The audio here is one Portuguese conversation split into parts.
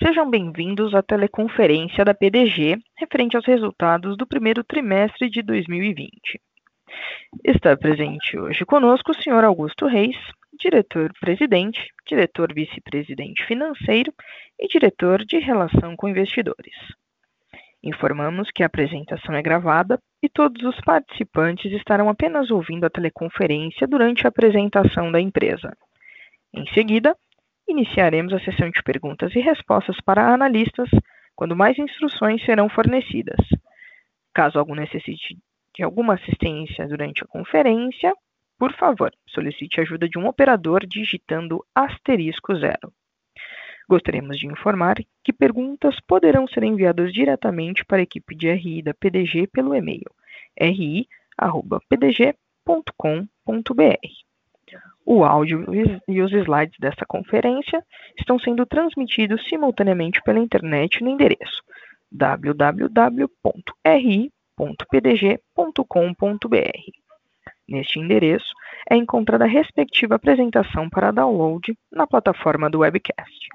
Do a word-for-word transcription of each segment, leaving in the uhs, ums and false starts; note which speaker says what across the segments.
Speaker 1: Sejam bem-vindos à teleconferência da P D G referente aos resultados do primeiro trimestre de dois mil e vinte. Está presente hoje conosco o senhor Augusto Reis, diretor-presidente, diretor vice-presidente financeiro e diretor de relação com investidores. Informamos que a apresentação é gravada e todos os participantes estarão apenas ouvindo a teleconferência durante a apresentação da empresa. Em seguida, iniciaremos a sessão de perguntas e respostas para analistas, quando mais instruções serão fornecidas. Caso algum necessite de alguma assistência durante a conferência, por favor, solicite a ajuda de um operador digitando asterisco zero. Gostaríamos de informar que perguntas poderão ser enviadas diretamente para a equipe de R I da P D G pelo e-mail r i arroba p d g ponto com ponto b r. O áudio e os slides desta conferência estão sendo transmitidos simultaneamente pela internet no endereço w w w ponto r i ponto p d g ponto com ponto b r. Neste endereço é encontrada a respectiva apresentação para download na plataforma do webcast.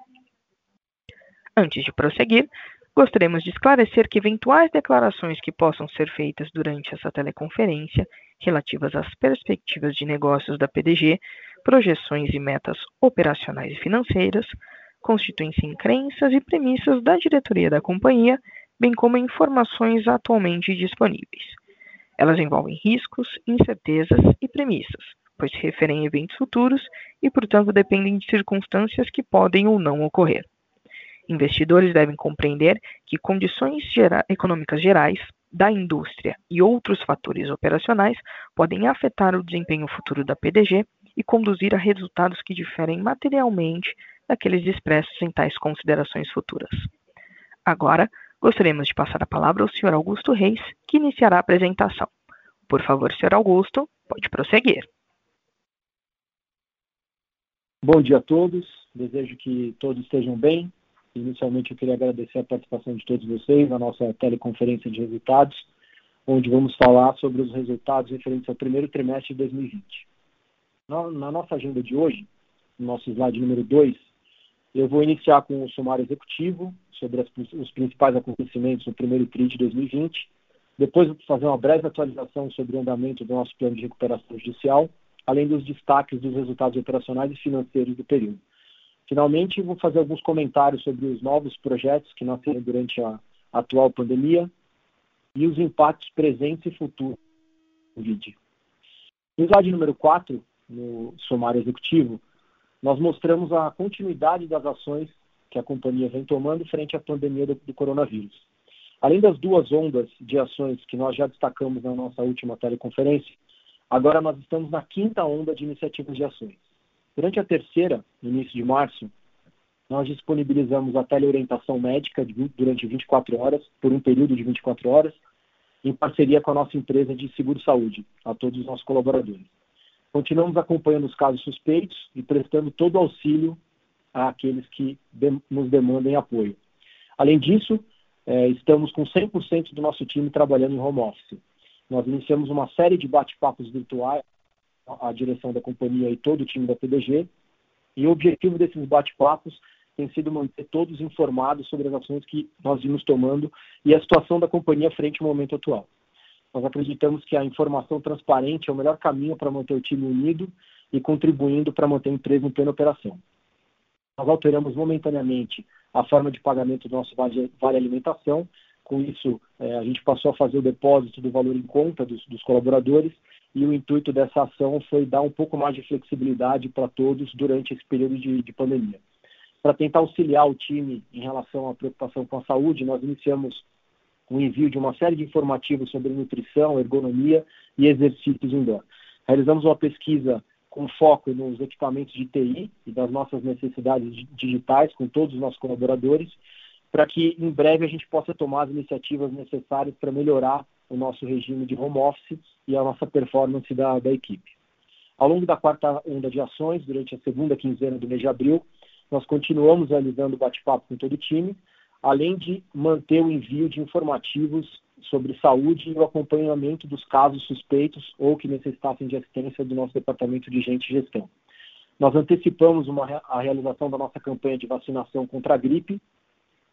Speaker 1: Antes de prosseguir, gostaríamos de esclarecer que eventuais declarações que possam ser feitas durante essa teleconferência relativas às perspectivas de negócios da P D G, projeções e metas operacionais e financeiras, constituem-se em crenças e premissas da diretoria da companhia, bem como informações atualmente disponíveis. Elas envolvem riscos, incertezas e premissas, pois se referem a eventos futuros e, portanto, dependem de circunstâncias que podem ou não ocorrer. Investidores devem compreender que condições gera- econômicas gerais, da indústria e outros fatores operacionais podem afetar o desempenho futuro da P D G e conduzir a resultados que diferem materialmente daqueles expressos em tais considerações futuras. Agora, gostaríamos de passar a palavra ao senhor Augusto Reis, que iniciará a apresentação. Por favor, senhor Augusto, pode prosseguir.
Speaker 2: Bom dia a todos, desejo que todos estejam bem. Inicialmente eu queria agradecer a participação de todos vocês na nossa teleconferência de resultados, onde vamos falar sobre os resultados referentes ao primeiro trimestre de dois mil e vinte. Na, na nossa agenda de hoje, no nosso slide número dois, eu vou iniciar com o sumário executivo sobre as, os principais acontecimentos no primeiro tri de dois mil e vinte. Depois vou fazer uma breve atualização sobre o andamento do nosso plano de recuperação judicial, além dos destaques dos resultados operacionais e financeiros do período. Finalmente, vou fazer alguns comentários sobre os novos projetos que nasceram durante a atual pandemia e os impactos presentes e futuros do Covid. No slide número quatro, no sumário executivo, nós mostramos a continuidade das ações que a companhia vem tomando frente à pandemia do, do coronavírus. Além das duas ondas de ações que nós já destacamos na nossa última teleconferência, agora nós estamos na quinta onda de iniciativas de ações. Durante a terceira, no início de março, nós disponibilizamos a teleorientação médica durante vinte e quatro horas, por um período de vinte e quatro horas, em parceria com a nossa empresa de seguro-saúde, a todos os nossos colaboradores. Continuamos acompanhando os casos suspeitos e prestando todo o auxílio àqueles que nos demandem apoio. Além disso, eh, estamos com cem por cento do nosso time trabalhando em home office. Nós iniciamos uma série de bate-papos virtuais, a direção da companhia e todo o time da P D G, e o objetivo desses bate-papos tem sido manter todos informados sobre as ações que nós vimos tomando e a situação da companhia frente ao momento atual. Nós acreditamos que a informação transparente é o melhor caminho para manter o time unido e contribuindo para manter a empresa em plena operação. Nós alteramos momentaneamente a forma de pagamento do nosso vale, vale alimentação. Com isso, eh, a gente passou a fazer o depósito do valor em conta dos, dos colaboradores, e o intuito dessa ação foi dar um pouco mais de flexibilidade para todos durante esse período de, de pandemia. Para tentar auxiliar o time em relação à preocupação com a saúde, nós iniciamos o envio de uma série de informativos sobre nutrição, ergonomia e exercícios indoor. Realizamos uma pesquisa com foco nos equipamentos de T I e das nossas necessidades digitais com todos os nossos colaboradores, para que em breve a gente possa tomar as iniciativas necessárias para melhorar o nosso regime de home office e a nossa performance da, da equipe. Ao longo da quarta onda de ações, durante a segunda quinzena do mês de abril, nós continuamos realizando bate-papo com todo o time, além de manter o envio de informativos sobre saúde e o acompanhamento dos casos suspeitos ou que necessitassem de assistência do nosso departamento de gente e gestão. Nós antecipamos uma, a realização da nossa campanha de vacinação contra a gripe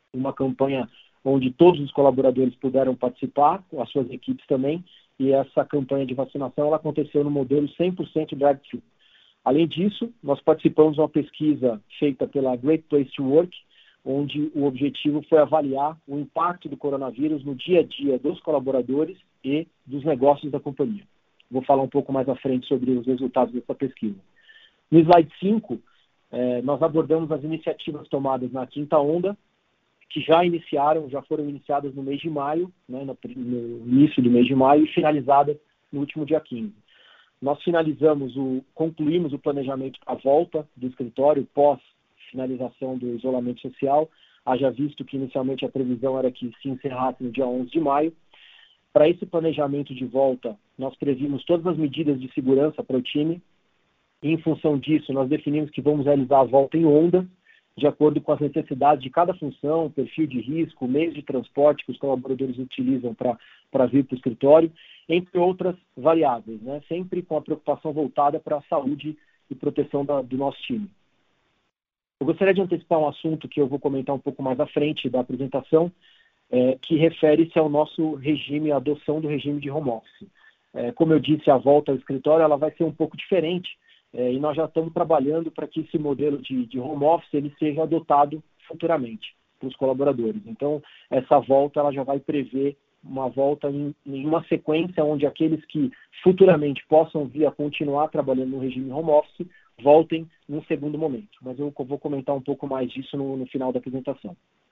Speaker 2: uma campanha onde todos os colaboradores puderam participar, com as suas equipes também, e essa campanha de vacinação ela aconteceu no modelo cem por cento drive-thru. Além disso, nós participamos de uma pesquisa feita pela Great Place to Work, onde o objetivo foi avaliar o impacto do coronavírus no dia a dia dos colaboradores e dos negócios da companhia. Vou falar um pouco mais à frente sobre os resultados dessa pesquisa. No slide cinco, eh, nós abordamos as iniciativas tomadas na quinta onda, que já iniciaram, já foram iniciadas no mês de maio, né, no, no início do mês de maio, e finalizadas no último dia quinze. Nós finalizamos, o, concluímos o planejamento à volta do escritório pós finalização do isolamento social, haja visto que inicialmente a previsão era que se encerrasse no dia onze de maio. Para esse planejamento de volta, nós previmos todas as medidas de segurança para o time, e em função disso, nós definimos que vamos realizar a volta em onda, de acordo com as necessidades de cada função, perfil de risco, meios de transporte que os colaboradores utilizam para vir para o escritório, entre outras variáveis, né? Sempre com a preocupação voltada para a saúde e proteção da, do nosso time. Eu gostaria de antecipar um assunto que eu vou comentar um pouco mais à frente da apresentação, é, que refere-se ao nosso regime, a adoção do regime de home office. É, como eu disse, a volta ao escritório ela vai ser um pouco diferente, É, e nós já estamos trabalhando para que esse modelo de, de home office ele seja adotado futuramente para os colaboradores. Então, essa volta ela já vai prever uma volta em, em uma sequência onde aqueles que futuramente possam vir a continuar trabalhando no regime home office voltem num segundo momento. Mas eu vou comentar um pouco mais disso no, no final da apresentação.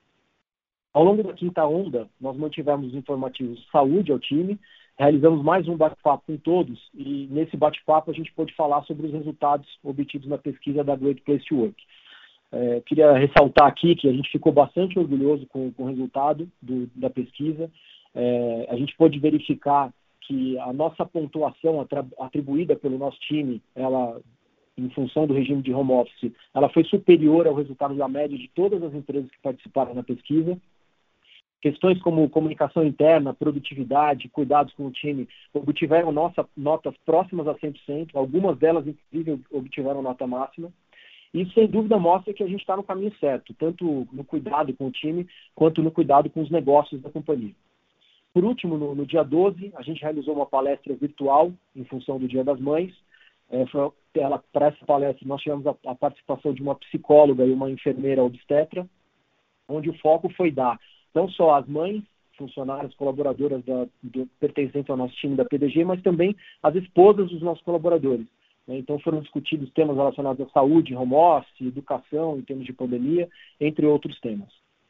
Speaker 2: Ao longo da quinta onda, nós mantivemos os informativos de saúde ao time, realizamos mais um bate-papo com todos e nesse bate-papo a gente pôde falar sobre os resultados obtidos na pesquisa da Great Place to Work. É, queria ressaltar aqui que a gente ficou bastante orgulhoso com, com o resultado do, da pesquisa. É, a gente pôde verificar que a nossa pontuação atribuída pelo nosso time, ela, em função do regime de home office, ela foi superior ao resultado da média de todas as empresas que participaram na pesquisa. Questões como comunicação interna, produtividade, cuidados com o time, obtiveram nossa, notas próximas a cem por cento, algumas delas, inclusive, obtiveram nota máxima. Isso, sem dúvida, mostra que a gente está no caminho certo, tanto no cuidado com o time, quanto no cuidado com os negócios da companhia. Por último, no, no dia doze, a gente realizou uma palestra virtual, em função do Dia das Mães. É, para essa palestra, nós tivemos a, a participação de uma psicóloga e uma enfermeira obstetra, onde o foco foi dar não só as mães, funcionárias, colaboradoras da, do, pertencentes ao nosso time da P D G, mas também as esposas dos nossos colaboradores. Né? Então foram discutidos temas relacionados à saúde, home office, educação, em termos de pandemia, entre outros temas.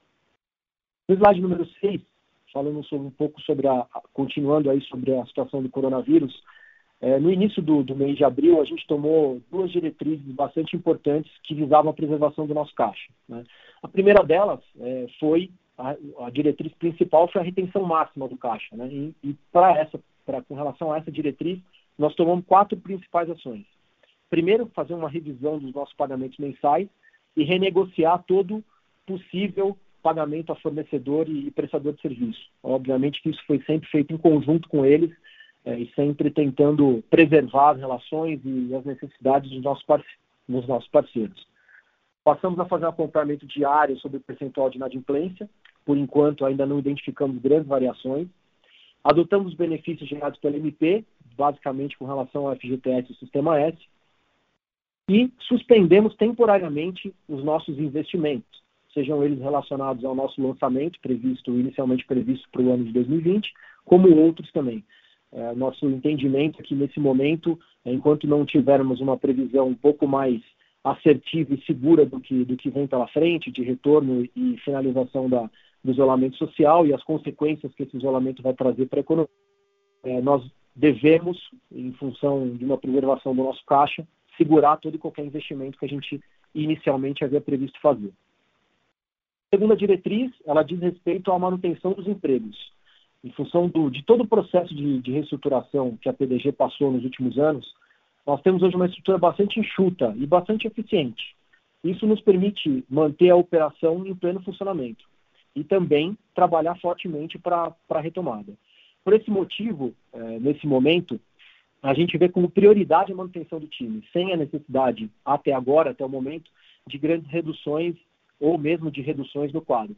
Speaker 2: No slide número seis, falando sobre, um pouco sobre a, continuando aí sobre a situação do coronavírus, é, no início do, do mês de abril, a gente tomou duas diretrizes bastante importantes que visavam a preservação do nosso caixa. Né? A primeira delas é, foi A, a diretriz principal foi a retenção máxima do caixa, né? E, e para essa, pra, com relação a essa diretriz, nós tomamos quatro principais ações. Primeiro, fazer uma revisão dos nossos pagamentos mensais e renegociar todo possível pagamento a fornecedor e, e prestador de serviço. Obviamente que isso foi sempre feito em conjunto com eles é, e sempre tentando preservar as relações e as necessidades dos nossos, parce- dos nossos parceiros. Passamos a fazer um acompanhamento diário sobre o percentual de inadimplência. Por enquanto, ainda não identificamos grandes variações. Adotamos os benefícios gerados pela M P, basicamente com relação ao F G T S e o Sistema S. E suspendemos temporariamente os nossos investimentos, sejam eles relacionados ao nosso lançamento, previsto inicialmente previsto para o ano de dois mil e vinte, como outros também. É, nosso entendimento é que, nesse momento, enquanto não tivermos uma previsão um pouco mais assertiva e segura do que, do que vem pela frente, de retorno e finalização da, do isolamento social e as consequências que esse isolamento vai trazer para a economia, é, nós devemos, em função de uma preservação do nosso caixa, segurar todo e qualquer investimento que a gente inicialmente havia previsto fazer. A segunda diretriz, ela diz respeito à manutenção dos empregos. Em função do, de todo o processo de, de reestruturação que a P D G passou nos últimos anos, nós temos hoje uma estrutura bastante enxuta e bastante eficiente. Isso nos permite manter a operação em pleno funcionamento e também trabalhar fortemente para a retomada. Por esse motivo, eh, nesse momento, a gente vê como prioridade a manutenção do time, sem a necessidade, até agora, até o momento, de grandes reduções ou mesmo de reduções no quadro.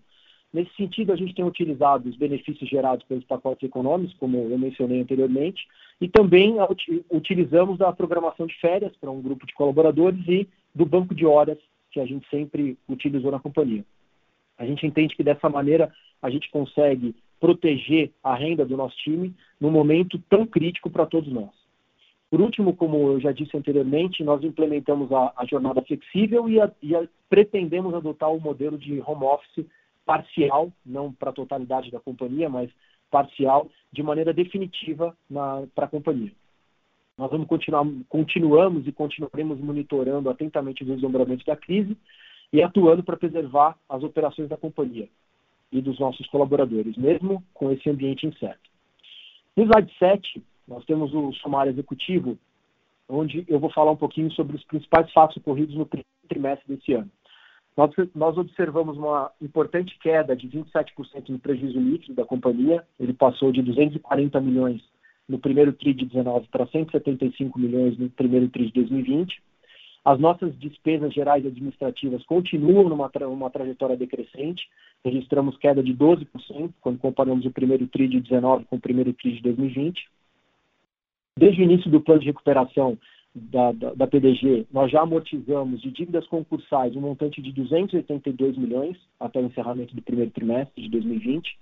Speaker 2: Nesse sentido, a gente tem utilizado os benefícios gerados pelos pacotes econômicos, como eu mencionei anteriormente, e também utilizamos a programação de férias para um grupo de colaboradores e do banco de horas que a gente sempre utilizou na companhia. A gente entende que dessa maneira a gente consegue proteger a renda do nosso time num momento tão crítico para todos nós. Por último, como eu já disse anteriormente, nós implementamos a, a jornada flexível e, a, e a, pretendemos adotar o modelo de home office parcial, não para a totalidade da companhia, mas parcial, de maneira definitiva para a companhia. Nós vamos continuar, continuamos e continuaremos monitorando atentamente os desdobramentos da crise e atuando para preservar as operações da companhia e dos nossos colaboradores, mesmo com esse ambiente incerto. No slide sete, nós temos o sumário executivo, onde eu vou falar um pouquinho sobre os principais fatos ocorridos no primeiro trimestre desse ano. Nós, nós observamos uma importante queda de vinte e sete por cento no prejuízo líquido da companhia. Ele passou de duzentos e quarenta milhões no primeiro tri de dezenove para cento e setenta e cinco milhões no primeiro tri de dois mil e vinte. As nossas despesas gerais e administrativas continuam numa tra uma trajetória decrescente. Registramos queda de doze por cento quando comparamos o primeiro tri de dezenove com o primeiro tri de dois mil e vinte. Desde o início do plano de recuperação da, da, da P D G, nós já amortizamos de dívidas concursais um montante de duzentos e oitenta e dois milhões até o encerramento do primeiro trimestre de dois mil e vinte.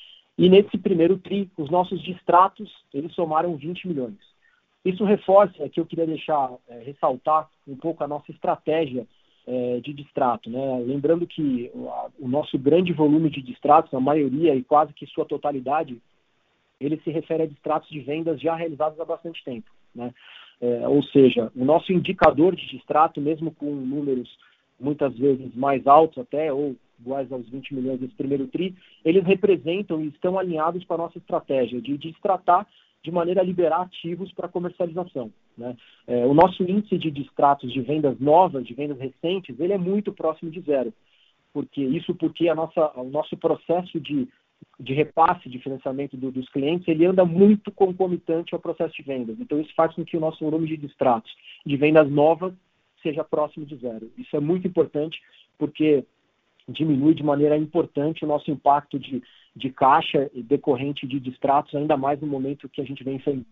Speaker 2: E nesse primeiro tri, os nossos distratos, eles somaram vinte milhões. Isso reforça, que eu queria deixar, é, ressaltar um pouco a nossa estratégia é, de distrato, né? Lembrando que o, a, o nosso grande volume de distratos, a maioria e quase que sua totalidade, ele se refere a distratos de vendas já realizados há bastante tempo, né? É, ou seja, o nosso indicador de distrato, mesmo com números muitas vezes mais altos até, ou iguais aos vinte milhões desse primeiro tri, eles representam e estão alinhados com a nossa estratégia de distratar de maneira a liberar ativos para comercialização, né? É, o nosso índice de distratos de vendas novas, de vendas recentes, ele é muito próximo de zero. Porque, isso porque a nossa, o nosso processo de de repasse de financiamento do, dos clientes, ele anda muito concomitante ao processo de vendas. Então, isso faz com que o nosso volume de distratos de vendas novas seja próximo de zero. Isso é muito importante porque diminui de maneira importante o nosso impacto de, de caixa decorrente de distratos, ainda mais no momento que a gente vem enfrentando.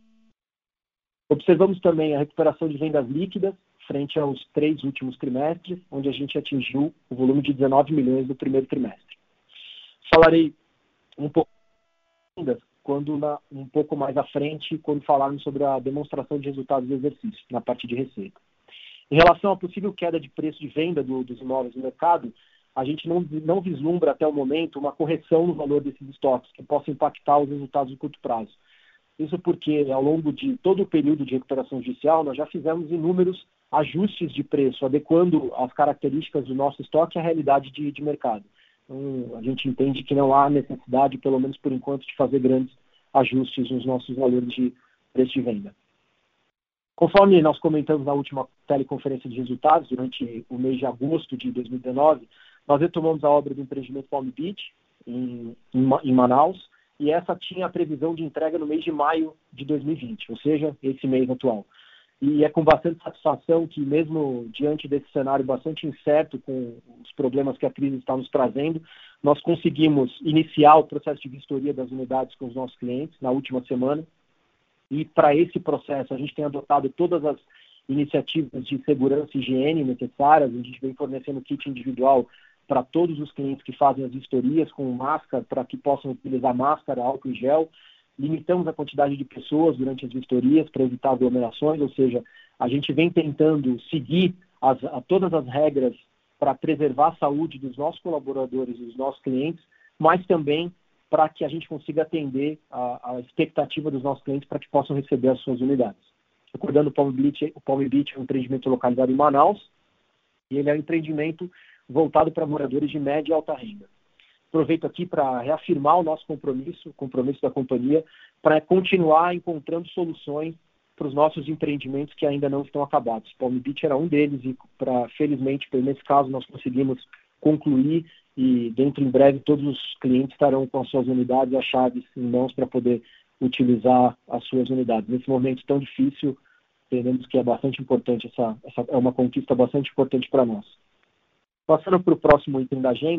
Speaker 2: Observamos também a recuperação de vendas líquidas frente aos três últimos trimestres, onde a gente atingiu o volume de dezenove milhões no primeiro trimestre. Falarei um pouco ainda quando na, um pouco mais à frente, quando falarmos sobre a demonstração de resultados do exercício, na parte de receita. Em relação à possível queda de preço de venda do, dos imóveis no mercado, a gente não, não vislumbra até o momento uma correção no valor desses estoques que possa impactar os resultados de curto prazo. Isso porque, ao longo de todo o período de recuperação judicial, nós já fizemos inúmeros ajustes de preço, adequando as características do nosso estoque à realidade de, de mercado. Então, a gente entende que não há necessidade, pelo menos por enquanto, de fazer grandes ajustes nos nossos valores de preço de venda. Conforme nós comentamos na última teleconferência de resultados, durante o mês de agosto de dois mil e dezenove, nós retomamos a obra do empreendimento Palm Beach, em, em Manaus, e essa tinha a previsão de entrega no mês de maio de dois mil e vinte, ou seja, esse mês atual. E é com bastante satisfação que, mesmo diante desse cenário bastante incerto, com os problemas que a crise está nos trazendo, nós conseguimos iniciar o processo de vistoria das unidades com os nossos clientes na última semana. E, para esse processo, a gente tem adotado todas as iniciativas de segurança e higiene necessárias. A gente vem fornecendo kit individual para todos os clientes que fazem as vistorias, com máscara, para que possam utilizar máscara, álcool e gel. Limitamos a quantidade de pessoas durante as vistorias para evitar aglomerações, ou seja, a gente vem tentando seguir as, a todas as regras para preservar a saúde dos nossos colaboradores e dos nossos clientes, mas também para que a gente consiga atender a, a expectativa dos nossos clientes para que possam receber as suas unidades. Recordando, o Palm Beach, o Palm Beach é um empreendimento localizado em Manaus e ele é um empreendimento voltado para moradores de média e alta renda. Aproveito aqui para reafirmar o nosso compromisso, o compromisso da companhia, para continuar encontrando soluções para os nossos empreendimentos que ainda não estão acabados. Palm Beach era um deles e, pra, felizmente, nesse caso, nós conseguimos concluir e, dentro em breve, todos os clientes estarão com as suas unidades e as chaves em mãos para poder utilizar as suas unidades. Nesse momento tão difícil, entendemos que é bastante importante, essa, essa é uma conquista bastante importante para nós. Passando para o próximo item da agenda,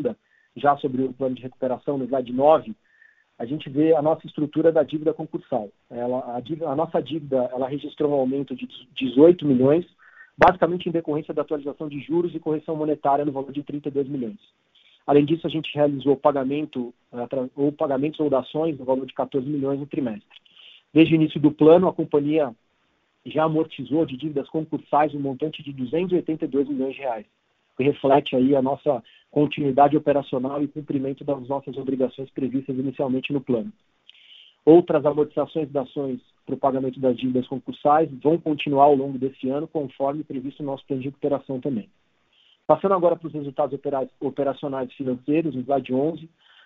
Speaker 2: já sobre o plano de recuperação, no slide nove, a gente vê a nossa estrutura da dívida concursal. Ela, a, dívida, a nossa dívida ela registrou um aumento de dezoito milhões, basicamente em decorrência da atualização de juros e correção monetária no valor de trinta e dois milhões. Além disso, a gente realizou pagamento, ou pagamentos ou dações no valor de quatorze milhões no trimestre. Desde o início do plano, a companhia já amortizou de dívidas concursais um montante de duzentos e oitenta e dois milhões de reais, que reflete aí a nossa continuidade operacional e cumprimento das nossas obrigações previstas inicialmente no plano. Outras amortizações das ações para o pagamento das dívidas concursais vão continuar ao longo desse ano, conforme previsto no nosso plano de recuperação também. Passando agora para os resultados opera- operacionais financeiros, no slide onze,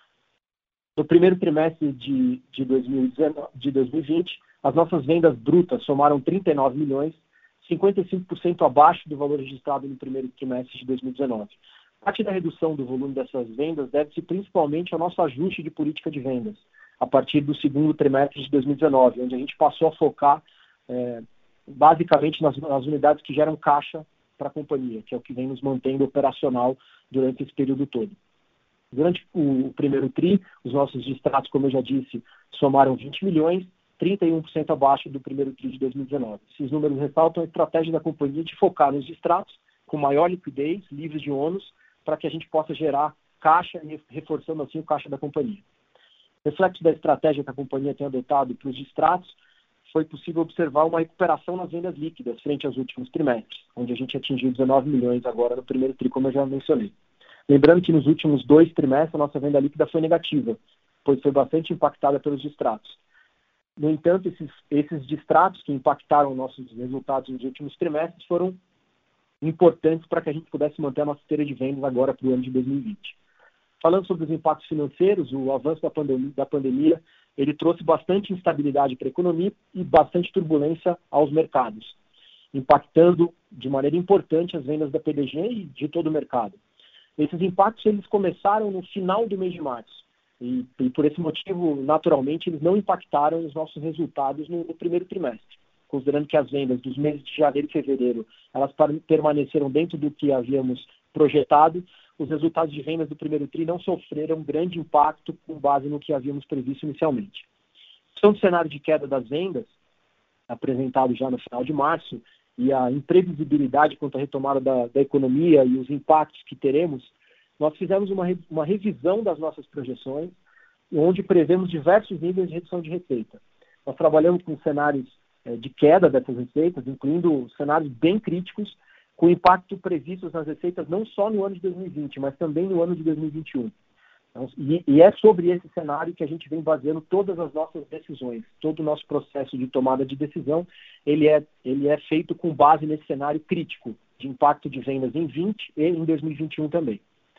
Speaker 2: no primeiro trimestre de, de, dois mil e dezenove, de dois mil e vinte, as nossas vendas brutas somaram trinta e nove milhões, cinquenta e cinco por cento abaixo do valor registrado no primeiro trimestre de dois mil e dezenove. Parte da redução do volume dessas vendas deve-se principalmente ao nosso ajuste de política de vendas, a partir do segundo trimestre de dois mil e dezenove, onde a gente passou a focar é, basicamente nas, nas unidades que geram caixa para a companhia, que é o que vem nos mantendo operacional durante esse período todo. Durante o primeiro TRI, os nossos distratos, como eu já disse, somaram vinte milhões, trinta e um por cento abaixo do primeiro TRI de dois mil e dezenove. Esses números ressaltam a estratégia da companhia de focar nos distratos com maior liquidez, livres de ônus, para que a gente possa gerar caixa e reforçando assim o caixa da companhia. Reflexo da estratégia que a companhia tem adotado para os distratos, foi possível observar uma recuperação nas vendas líquidas frente aos últimos trimestres, onde a gente atingiu dezenove milhões agora no primeiro TRI, como eu já mencionei. Lembrando que nos últimos dois trimestres a nossa venda líquida foi negativa, pois foi bastante impactada pelos distratos. No entanto, esses, esses distratos que impactaram nossos resultados nos últimos trimestres foram importantes para que a gente pudesse manter a nossa esteira de vendas agora para o ano de dois mil e vinte. Falando sobre os impactos financeiros, o avanço da pandemia, da pandemia ele trouxe bastante instabilidade para a economia e bastante turbulência aos mercados, impactando de maneira importante as vendas da P D G e de todo o mercado. Esses impactos eles começaram no final do mês de março e, e por esse motivo, naturalmente, eles não impactaram os nossos resultados no, no primeiro trimestre, considerando que as vendas dos meses de janeiro e fevereiro elas permaneceram dentro do que havíamos projetado. Os resultados de vendas do primeiro TRI não sofreram grande impacto com base no que havíamos previsto inicialmente. São do cenário de queda das vendas, apresentado já no final de março, e a imprevisibilidade quanto à retomada da, da economia e os impactos que teremos, nós fizemos uma, uma revisão das nossas projeções, onde prevemos diversos níveis de redução de receita. Nós trabalhamos com cenários eh, de queda dessas receitas, incluindo cenários bem críticos, com impacto previstos nas receitas não só no ano de dois mil e vinte, mas também no ano de dois mil e vinte e um. Então, e, e é sobre esse cenário que a gente vem baseando todas as nossas decisões. Todo o nosso processo de tomada de decisão, ele é, ele é feito com base nesse cenário crítico de impacto de vendas em vinte e em dois mil e vinte e um também.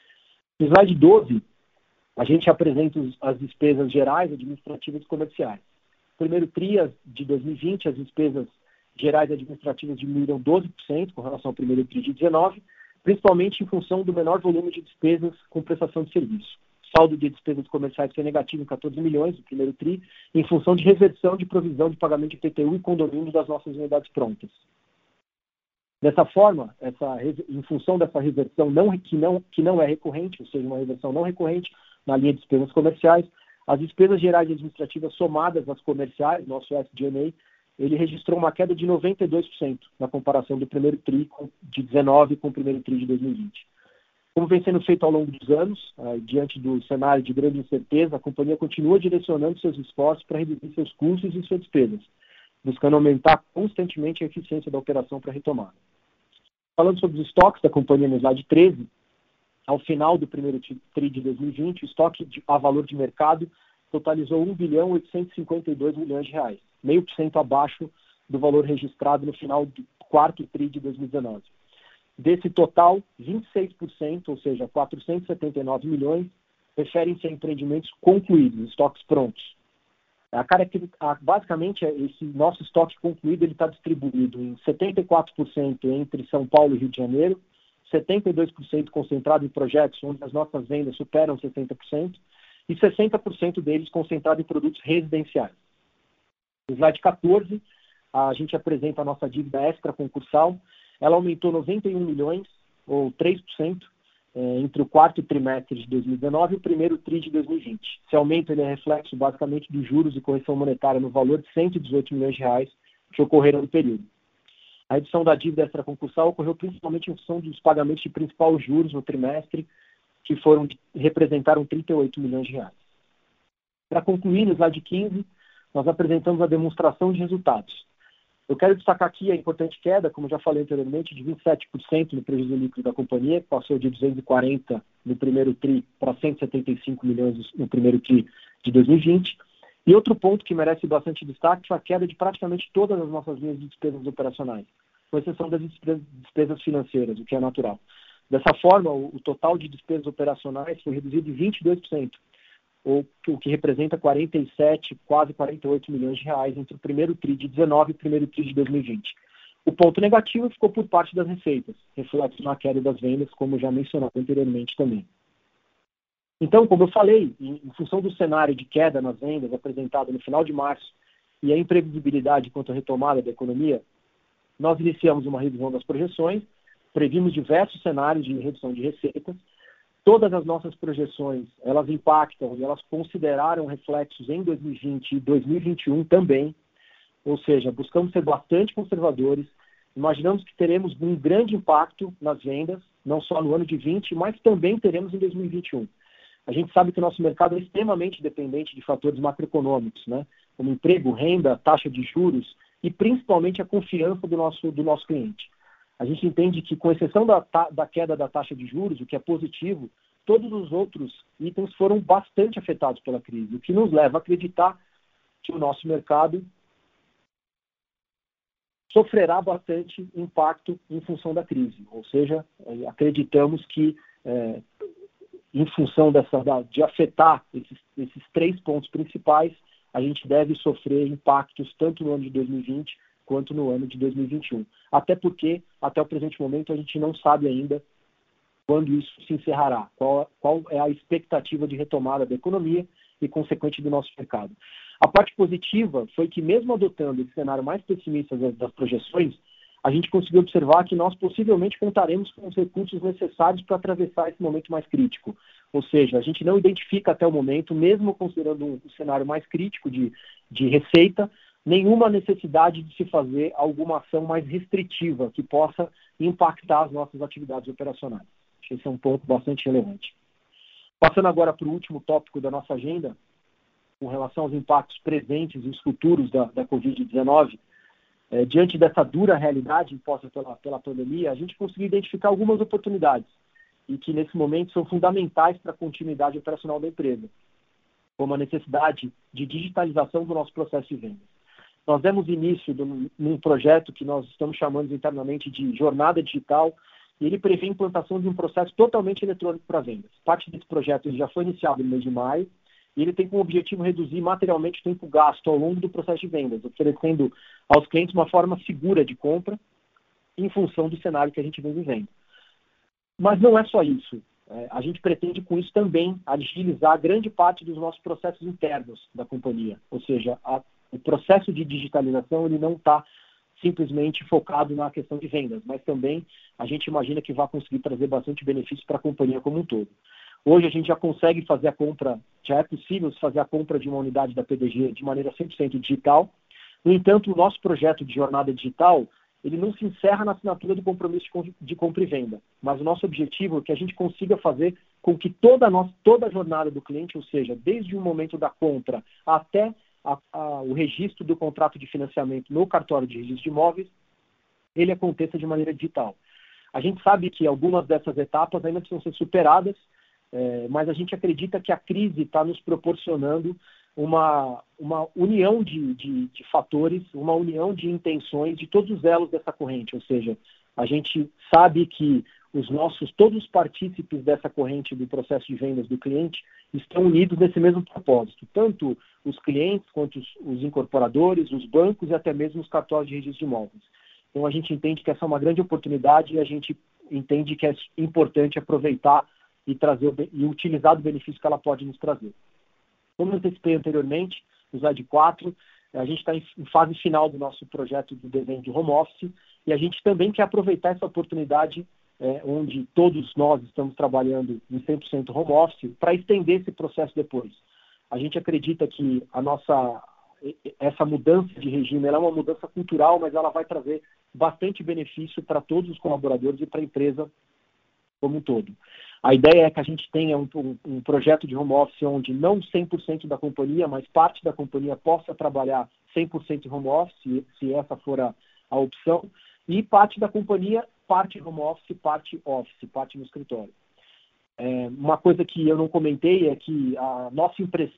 Speaker 2: No slide doze, a gente apresenta os, as despesas gerais, administrativas e comerciais. Primeiro TRI de dois mil e vinte, as despesas gerais administrativas diminuíram doze por cento com relação ao primeiro TRI de dezenove, principalmente em função do menor volume de despesas com prestação de serviço. Saldo de despesas comerciais foi negativo em quatorze milhões no primeiro TRI, em função de reversão de provisão de pagamento de I P T U e condomínio das nossas unidades prontas. Dessa forma, essa, em função dessa reversão não, que, não, que não é recorrente, ou seja, uma reversão não recorrente na linha de despesas comerciais, as despesas gerais administrativas somadas às comerciais, nosso S G and A, ele registrou uma queda de noventa e dois por cento na comparação do primeiro TRI de dezenove com o primeiro TRI de dois mil e vinte. Como vem sendo feito ao longo dos anos, uh, diante do cenário de grande incerteza, a companhia continua direcionando seus esforços para reduzir seus custos e suas despesas, buscando aumentar constantemente a eficiência da operação para retomada. Falando sobre os estoques da companhia no slide treze, ao final do primeiro TRI de dois mil e vinte, o estoque de, a valor de mercado totalizou um bilhão oitocentos e cinquenta e dois milhões de reais, meio por cento abaixo do valor registrado no final do quarto TRI de dois mil e dezenove. Desse total, vinte e seis por cento, ou seja, quatrocentos e setenta e nove milhões, referem-se a empreendimentos concluídos, estoques prontos. A, a, basicamente, esse nosso estoque concluído está distribuído em setenta e quatro por cento entre São Paulo e Rio de Janeiro, setenta e dois por cento concentrado em projetos onde as nossas vendas superam sessenta por cento e sessenta por cento deles concentrado em produtos residenciais. No slide quatorze, a gente apresenta a nossa dívida extra concursal. Ela aumentou noventa e um milhões, ou três por cento, é, entre o quarto trimestre de dois mil e dezenove e o primeiro tri de dois mil e vinte. Esse aumento ele é reflexo basicamente dos juros e correção monetária no valor de cento e dezoito milhões de reais que ocorreram no período. A redução da dívida extraconcursal ocorreu principalmente em função dos pagamentos de principais juros no trimestre, que foram, representaram trinta e oito milhões de reais. Para concluir, no slide quinze, nós apresentamos a demonstração de resultados. Eu quero destacar aqui a importante queda, como já falei anteriormente, de vinte e sete por cento no prejuízo líquido da companhia, que passou de duzentos e quarenta no primeiro tri para cento e setenta e cinco milhões no primeiro tri de dois mil e vinte. E outro ponto que merece bastante destaque foi a queda de praticamente todas as nossas linhas de despesas operacionais, com exceção das despesas financeiras, o que é natural. Dessa forma, o total de despesas operacionais foi reduzido em vinte e dois por cento, ou o que representa quarenta e sete, quase quarenta e oito milhões de reais entre o primeiro tri de dezenove e o primeiro tri de dois mil e vinte. O ponto negativo ficou por parte das receitas, reflexo na queda das vendas, como já mencionado anteriormente também. Então, como eu falei, em, em função do cenário de queda nas vendas apresentado no final de março e a imprevisibilidade quanto à retomada da economia, nós iniciamos uma revisão das projeções, previmos diversos cenários de redução de receitas. Todas as nossas projeções, elas impactam e elas consideraram reflexos em dois mil e vinte e dois mil e vinte e um também, ou seja, buscamos ser bastante conservadores, imaginamos que teremos um grande impacto nas vendas, não só no ano de vinte, mas também teremos em dois mil e vinte e um. A gente sabe que o nosso mercado é extremamente dependente de fatores macroeconômicos, né? Como emprego, renda, taxa de juros e principalmente a confiança do nosso, do nosso cliente. A gente entende que, com exceção da, da queda da taxa de juros, o que é positivo, todos os outros itens foram bastante afetados pela crise, o que nos leva a acreditar que o nosso mercado sofrerá bastante impacto em função da crise. Ou seja, acreditamos que, é, em função dessa, de afetar esses, esses três pontos principais, a gente deve sofrer impactos tanto no ano de dois mil e vinte quanto no ano de dois mil e vinte e um. Até porque, até o presente momento, a gente não sabe ainda quando isso se encerrará, qual, qual é a expectativa de retomada da economia e consequente do nosso mercado. A parte positiva foi que, mesmo adotando esse cenário mais pessimista das, das projeções, a gente conseguiu observar que nós possivelmente contaremos com os recursos necessários para atravessar esse momento mais crítico. Ou seja, a gente não identifica até o momento, mesmo considerando um, um cenário mais crítico de, de receita, nenhuma necessidade de se fazer alguma ação mais restritiva que possa impactar as nossas atividades operacionais. Esse é um ponto bastante relevante. Passando agora para o último tópico da nossa agenda, com relação aos impactos presentes e os futuros da, da covid dezenove, é, diante dessa dura realidade imposta pela, pela pandemia, a gente conseguiu identificar algumas oportunidades e que, nesse momento, são fundamentais para a continuidade operacional da empresa, como a necessidade de digitalização do nosso processo de vendas. Nós demos início do, num projeto que nós estamos chamando internamente de Jornada Digital, e ele prevê a implantação de um processo totalmente eletrônico para vendas. Parte desse projeto ele já foi iniciado no mês de maio, e ele tem como objetivo reduzir materialmente o tempo gasto ao longo do processo de vendas, oferecendo aos clientes uma forma segura de compra em função do cenário que a gente vem vivendo. Mas não é só isso. É, a gente pretende, com isso, também agilizar grande parte dos nossos processos internos da companhia. Ou seja, a, o processo de digitalização ele não está simplesmente focado na questão de vendas, mas também a gente imagina que vai conseguir trazer bastante benefício para a companhia como um todo. Hoje a gente já consegue fazer a compra, já é possível fazer a compra de uma unidade da P D G de maneira cem por cento digital. No entanto, o nosso projeto de jornada digital, ele não se encerra na assinatura do compromisso de compra e venda, mas o nosso objetivo é que a gente consiga fazer com que toda a, nossa, toda a jornada do cliente, ou seja, desde o momento da compra até a, a, o registro do contrato de financiamento no cartório de registro de imóveis, ele aconteça de maneira digital. A gente sabe que algumas dessas etapas ainda precisam ser superadas, É, mas a gente acredita que a crise está nos proporcionando uma, uma união de, de, de fatores, uma união de intenções de todos os elos dessa corrente. Ou seja, a gente sabe que os nossos, todos os partícipes dessa corrente do processo de vendas do cliente estão unidos nesse mesmo propósito. Tanto os clientes, quanto os, os incorporadores, os bancos e até mesmo os cartórios de registro de imóveis. Então a gente entende que essa é uma grande oportunidade e a gente entende que é importante aproveitar e trazer e utilizar o benefício que ela pode nos trazer. Como eu antecipei anteriormente, no slide quatro, a gente está em fase final do nosso projeto de desenho de home office e a gente também quer aproveitar essa oportunidade é, onde todos nós estamos trabalhando em cem por cento home office, para estender esse processo depois. A gente acredita que a nossa, essa mudança de regime ela é uma mudança cultural, mas ela vai trazer bastante benefício para todos os colaboradores e para a empresa como um todo. A ideia é que a gente tenha um, um, um projeto de home office onde não cem por cento da companhia, mas parte da companhia possa trabalhar cem por cento em home office, se, se essa for a, a opção, e parte da companhia, parte home office, parte office, parte no escritório. É, uma coisa que eu não comentei é que a nossa impressão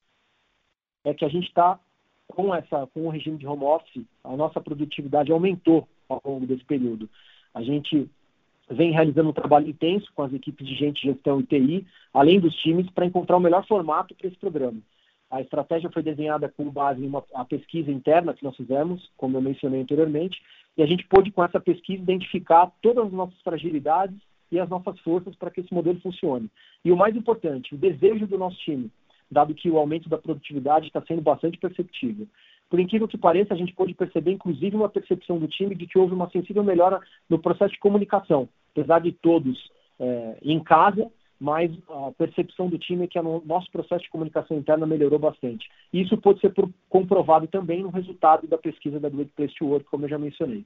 Speaker 2: é que a gente está com, essa, com o regime de home office, a nossa produtividade aumentou ao longo desse período. A gente vem realizando um trabalho intenso com as equipes de gente, gestão e T I, além dos times, para encontrar o melhor formato para esse programa. A estratégia foi desenhada com base em uma a pesquisa interna que nós fizemos, como eu mencionei anteriormente, e a gente pôde, com essa pesquisa, identificar todas as nossas fragilidades e as nossas forças para que esse modelo funcione. E o mais importante, o desejo do nosso time, dado que o aumento da produtividade está sendo bastante perceptível. Por incrível que pareça, a gente pôde perceber, inclusive, uma percepção do time de que houve uma sensível melhora no processo de comunicação, apesar de todos é, em casa, mas a percepção do time é que o nosso processo de comunicação interna melhorou bastante. E isso pode ser comprovado também no resultado da pesquisa da Great Place to Work, como eu já mencionei.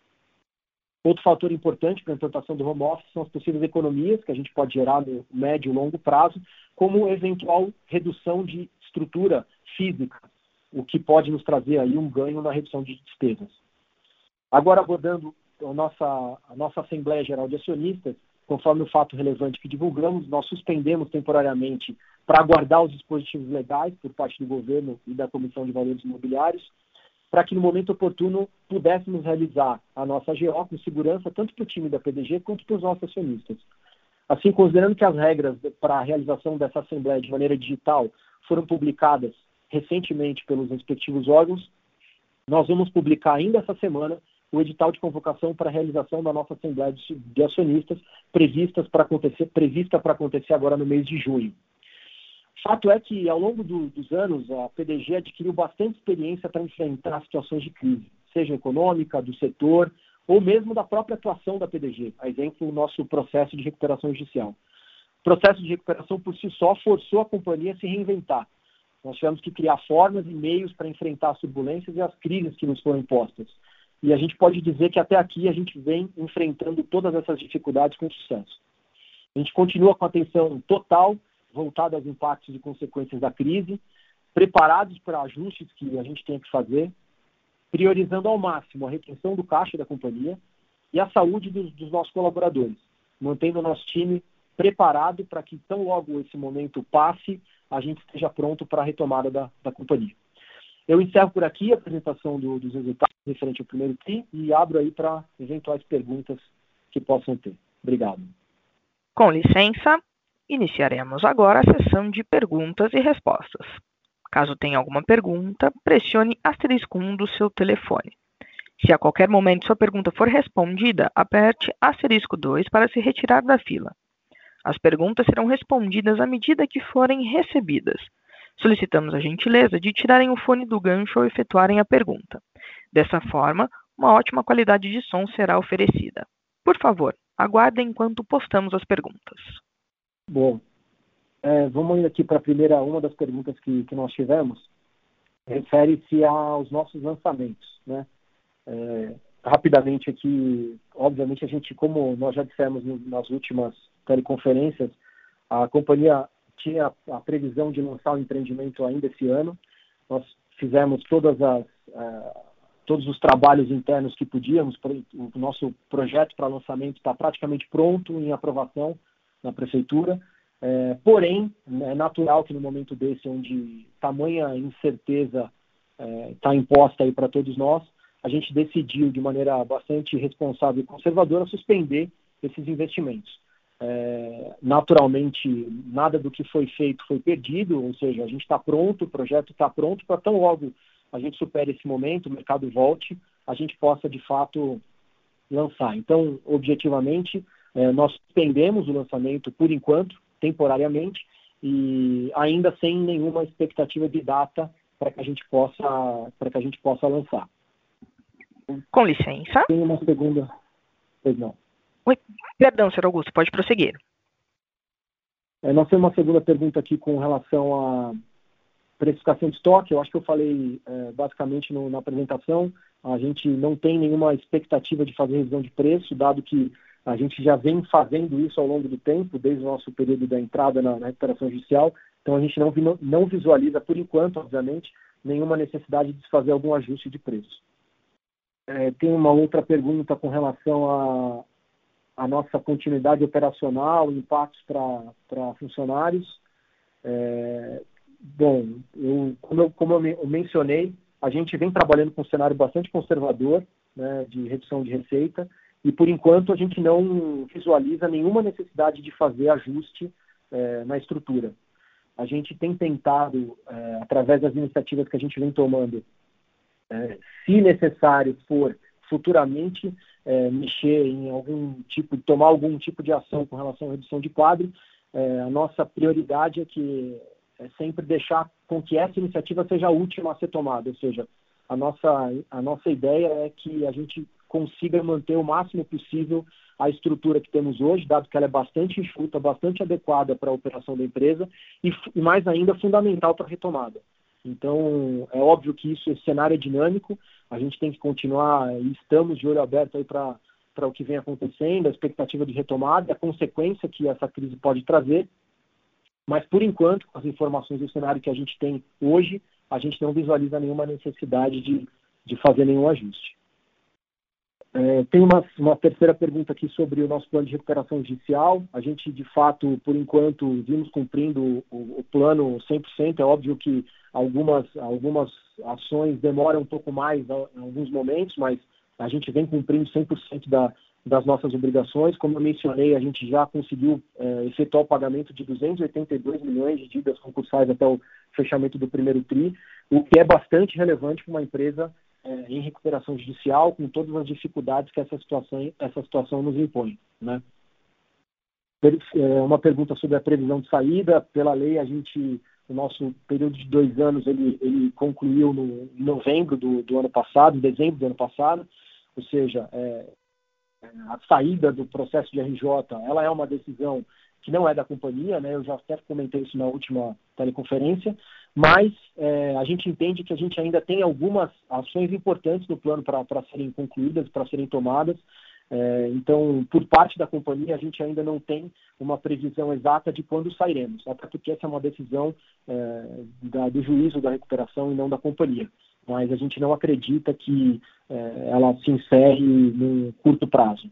Speaker 2: Outro fator importante para a implantação do home office são as possíveis economias que a gente pode gerar no médio e longo prazo, como eventual redução de estrutura física, o que pode nos trazer aí um ganho na redução de despesas. Agora, abordando a nossa, a nossa Assembleia Geral de Acionistas, conforme o fato relevante que divulgamos, nós suspendemos temporariamente para aguardar os dispositivos legais por parte do governo e da Comissão de Valores Imobiliários, para que no momento oportuno pudéssemos realizar a nossa G O com segurança, tanto para o time da P D G quanto para os nossos acionistas. Assim, considerando que as regras para a realização dessa Assembleia de maneira digital foram publicadas recentemente pelos respectivos órgãos, nós vamos publicar ainda essa semana o edital de convocação para a realização da nossa Assembleia de Acionistas, previstas para acontecer, prevista para acontecer agora no mês de junho. Fato é que, ao longo do, dos anos, a P D G adquiriu bastante experiência para enfrentar situações de crise, seja econômica, do setor, ou mesmo da própria atuação da P D G, a exemplo, o nosso processo de recuperação judicial. O processo de recuperação, por si só, forçou a companhia a se reinventar. Nós tivemos que criar formas e meios para enfrentar as turbulências e as crises que nos foram impostas. E a gente pode dizer que até aqui a gente vem enfrentando todas essas dificuldades com sucesso. A gente continua com atenção total voltada aos impactos e consequências da crise, preparados para ajustes que a gente tem que fazer, priorizando ao máximo a retenção do caixa da companhia e a saúde dos, dos nossos colaboradores, mantendo o nosso time preparado para que, tão logo esse momento passe, a gente esteja pronto para a retomada da, da companhia. Eu encerro por aqui a apresentação do, dos resultados referente ao primeiro T R I e abro aí para eventuais perguntas que possam ter. Obrigado.
Speaker 1: Com licença, iniciaremos agora a sessão de perguntas e respostas. Caso tenha alguma pergunta, pressione asterisco um do seu telefone. Se a qualquer momento sua pergunta for respondida, aperte asterisco dois para se retirar da fila. As perguntas serão respondidas à medida que forem recebidas. Solicitamos a gentileza de tirarem o fone do gancho ao efetuarem a pergunta. Dessa forma, uma ótima qualidade de som será oferecida. Por favor, aguardem enquanto postamos as perguntas.
Speaker 2: Bom, é, vamos aqui para a primeira, uma das perguntas que, que nós tivemos, refere-se aos nossos lançamentos, né? É, rapidamente aqui, obviamente a gente, como nós já dissemos nas últimas teleconferências, a companhia tinha a previsão de lançar o empreendimento ainda esse ano. Nós fizemos todas as, uh, todos os trabalhos internos que podíamos. O nosso projeto para lançamento está praticamente pronto, em aprovação na prefeitura. É, porém, é natural que no momento desse, onde tamanha incerteza está é, imposta aí para todos nós, a gente decidiu, de maneira bastante responsável e conservadora, suspender esses investimentos. É, naturalmente, nada do que foi feito foi perdido, ou seja, a gente está pronto, o projeto está pronto para tão logo a gente supere esse momento, o mercado volte, a gente possa, de fato, lançar. Então, objetivamente, é, nós suspendemos o lançamento por enquanto, temporariamente, e ainda sem nenhuma expectativa de data para que a gente possa, para que a gente possa lançar.
Speaker 1: Com licença.
Speaker 2: Tem uma segunda... Pois não.
Speaker 1: Oi, perdão, senhor Augusto, pode prosseguir.
Speaker 2: É, nós temos uma segunda pergunta aqui com relação à precificação de estoque. Eu acho que eu falei é, basicamente no, na apresentação. A gente não tem nenhuma expectativa de fazer revisão de preço, dado que a gente já vem fazendo isso ao longo do tempo, desde o nosso período da entrada na, na recuperação judicial. Então, a gente não, não visualiza, por enquanto, obviamente, nenhuma necessidade de se fazer algum ajuste de preço. É, tem uma outra pergunta com relação a a nossa continuidade operacional, impactos para funcionários. É, bom, eu, como, eu, como eu mencionei, a gente vem trabalhando com um cenário bastante conservador, né, de redução de receita, e por enquanto a gente não visualiza nenhuma necessidade de fazer ajuste é, na estrutura. A gente tem tentado, é, através das iniciativas que a gente vem tomando, é, se necessário for futuramente, É, mexer em algum tipo, tomar algum tipo de ação com relação à redução de quadro, é, a nossa prioridade é que é sempre deixar com que essa iniciativa seja a última a ser tomada, ou seja, a nossa, a nossa ideia é que a gente consiga manter o máximo possível a estrutura que temos hoje, dado que ela é bastante enxuta, bastante adequada para a operação da empresa e, e mais ainda, fundamental para a retomada. Então, é óbvio que isso, esse cenário é dinâmico, a gente tem que continuar, e estamos de olho aberto aí para o que vem acontecendo, a expectativa de retomada, a consequência que essa crise pode trazer, mas, por enquanto, com as informações do cenário que a gente tem hoje, a gente não visualiza nenhuma necessidade de, de fazer nenhum ajuste. É, tem uma, uma terceira pergunta aqui sobre o nosso plano de recuperação judicial. A gente, de fato, por enquanto, vimos cumprindo o, o plano cem por cento. É óbvio que algumas, algumas ações demoram um pouco mais em alguns momentos, mas a gente vem cumprindo cem por cento da, das nossas obrigações. Como eu mencionei, a gente já conseguiu é, efetuar o pagamento de duzentos e oitenta e dois milhões de dívidas concursais até o fechamento do primeiro tri, o que é bastante relevante para uma empresa em recuperação judicial, com todas as dificuldades que essa situação, essa situação nos impõe, né? Uma pergunta sobre a previsão de saída. Pela lei, a gente, o nosso período de dois anos, ele, ele concluiu no, em novembro do, do ano passado, em dezembro do ano passado, ou seja, é, a saída do processo de R J, ela é uma decisão que não é da companhia, né? Eu já até comentei isso na última teleconferência, mas é, a gente entende que a gente ainda tem algumas ações importantes no plano para serem concluídas, para serem tomadas. É, então, por parte da companhia, a gente ainda não tem uma previsão exata de quando sairemos, até porque essa é uma decisão é, da, do juízo da recuperação e não da companhia. Mas a gente não acredita que é, ela se encerre num curto prazo.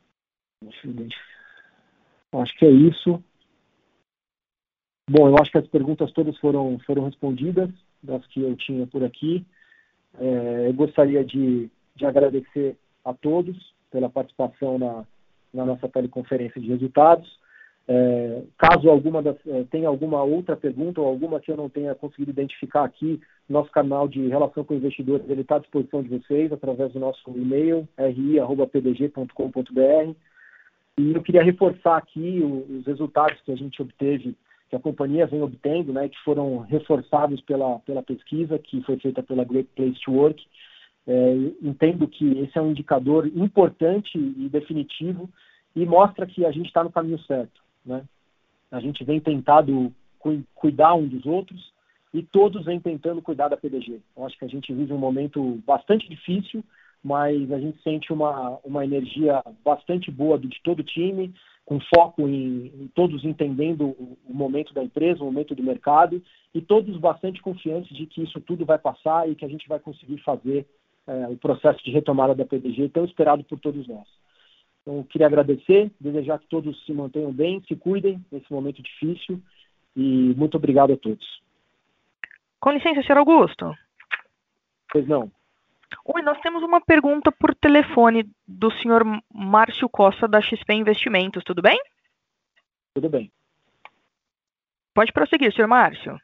Speaker 2: Acho que é isso. Bom, eu acho que as perguntas todas foram, foram respondidas, das que eu tinha por aqui. É, eu gostaria de, de agradecer a todos pela participação na, na nossa teleconferência de resultados. É, caso alguma das, é, tenha alguma outra pergunta ou alguma que eu não tenha conseguido identificar aqui, nosso canal de relação com investidores ele está à disposição de vocês através do nosso e-mail, r i arroba p d g ponto com ponto b r. E eu queria reforçar aqui os resultados que a gente obteve, que a companhia vem obtendo, né, que foram reforçados pela, pela pesquisa que foi feita pela Great Place to Work. É, entendo que esse é um indicador importante e definitivo e mostra que a gente está no caminho certo, né? A gente vem tentado cu- cuidar um dos outros e todos vêm tentando cuidar da P D G. Eu acho que a gente vive um momento bastante difícil, mas a gente sente uma, uma energia bastante boa de todo o time, com foco em, em todos entendendo o, o momento da empresa, o momento do mercado, e todos bastante confiantes de que isso tudo vai passar e que a gente vai conseguir fazer é, o processo de retomada da P D G tão esperado por todos nós. Então, eu queria agradecer, desejar que todos se mantenham bem, se cuidem nesse momento difícil, e muito obrigado a todos.
Speaker 1: Com licença, senhor Augusto.
Speaker 2: Pois não.
Speaker 1: Oi, nós temos uma pergunta por telefone do senhor Márcio Costa, da X P Investimentos, tudo bem?
Speaker 2: Tudo bem.
Speaker 1: Pode prosseguir, senhor Márcio.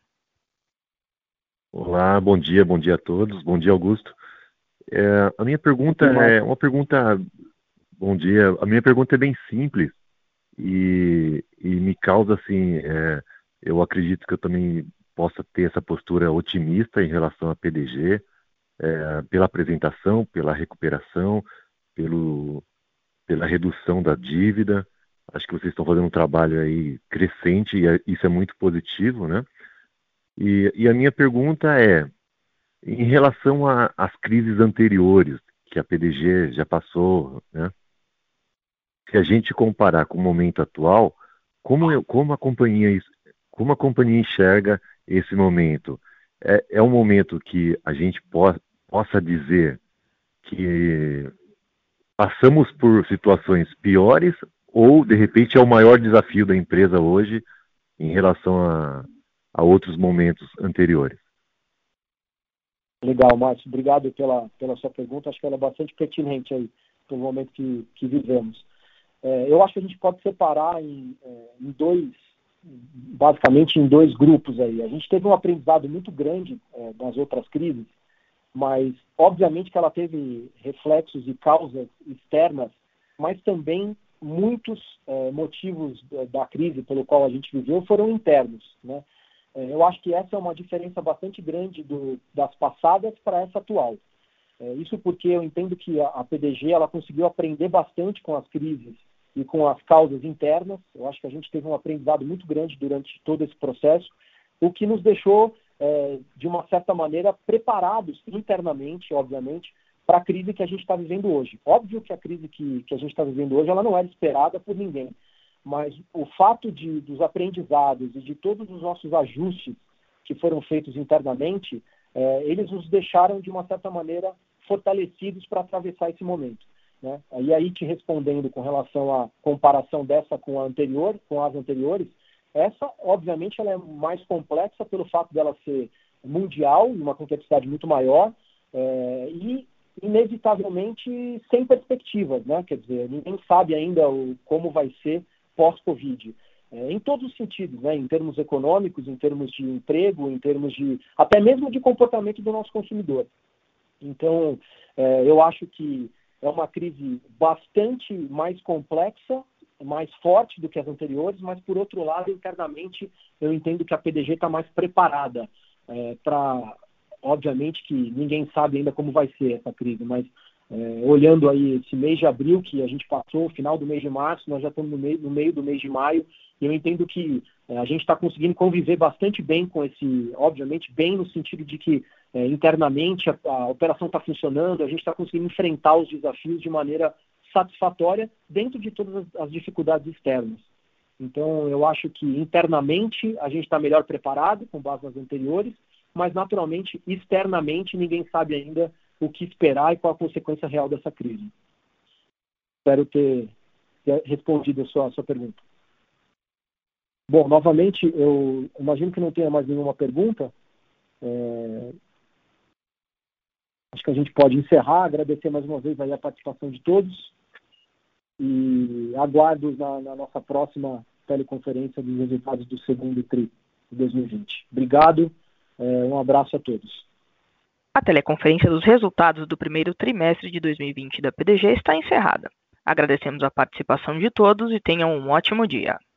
Speaker 3: Olá, bom dia, bom dia a todos, bom dia, Augusto. É, a minha pergunta é uma pergunta, bom dia, a minha pergunta é bem simples e, e me causa assim, é, eu acredito que eu também possa ter essa postura otimista em relação à P D G, é, pela apresentação, pela recuperação, pelo, pela redução da dívida. Acho que vocês estão fazendo um trabalho aí crescente e isso é muito positivo, né? E, e a minha pergunta é, em relação às crises anteriores que a P D G já passou, né? Se a gente comparar com o momento atual, como, eu, como, a, companhia, como a companhia enxerga esse momento? É, é um momento que a gente po possa dizer que passamos por situações piores ou, de repente, é o maior desafio da empresa hoje em relação a, a outros momentos anteriores?
Speaker 2: Legal, Márcio. Obrigado pela, pela sua pergunta. Acho que ela é bastante pertinente aí para o momento que, que vivemos. É, eu acho que a gente pode separar em, em dois, basicamente em dois grupos aí. A gente teve um aprendizado muito grande é, das outras crises, mas obviamente que ela teve reflexos e causas externas, mas também muitos é, motivos da crise pelo qual a gente viveu foram internos, né? É, eu acho que essa é uma diferença bastante grande do, das passadas para essa atual. É, isso porque eu entendo que a, a P D G ela conseguiu aprender bastante com as crises e com as causas internas. Eu acho que a gente teve um aprendizado muito grande durante todo esse processo, o que nos deixou, é, de uma certa maneira, preparados internamente, obviamente, para a crise que a gente está vivendo hoje. Óbvio que a crise que, que a gente está vivendo hoje ela não era esperada por ninguém, mas o fato de, dos aprendizados e de todos os nossos ajustes que foram feitos internamente, é, eles nos deixaram, de uma certa maneira, fortalecidos para atravessar esse momento, né? E aí, te respondendo com relação à comparação dessa com a anterior, com as anteriores, essa, obviamente, ela é mais complexa pelo fato dela ser mundial, uma complexidade muito maior, é, e inevitavelmente sem perspectivas, né? Quer dizer, ninguém sabe ainda o, como vai ser pós-Covid, é, em todos os sentidos, né? Em termos econômicos, em termos de emprego, em termos de, até mesmo de comportamento do nosso consumidor. Então, é, eu acho que é uma crise bastante mais complexa, mais forte do que as anteriores, mas, por outro lado, internamente, eu entendo que a P D G está mais preparada é, para... Obviamente que ninguém sabe ainda como vai ser essa crise, mas é, olhando aí esse mês de abril que a gente passou, final do mês de março, nós já estamos no meio, no meio do mês de maio, e eu entendo que é, a gente está conseguindo conviver bastante bem com esse, obviamente bem no sentido de que é, internamente a, a operação está funcionando, a gente está conseguindo enfrentar os desafios de maneira satisfatória dentro de todas as, as dificuldades externas. Então, eu acho que internamente a gente está melhor preparado com base nas anteriores, mas, naturalmente, externamente, ninguém sabe ainda o que esperar e qual a consequência real dessa crise. Espero ter, ter respondido a sua, a sua pergunta. Bom, novamente, eu imagino que não tenha mais nenhuma pergunta. É... Acho que a gente pode encerrar, agradecer mais uma vez aí a participação de todos e aguardo na, na nossa próxima teleconferência dos resultados do segundo tri de dois mil e vinte. Obrigado. Um abraço a todos.
Speaker 1: A teleconferência dos resultados do primeiro trimestre de dois mil e vinte da P D G está encerrada. Agradecemos a participação de todos e tenham um ótimo dia.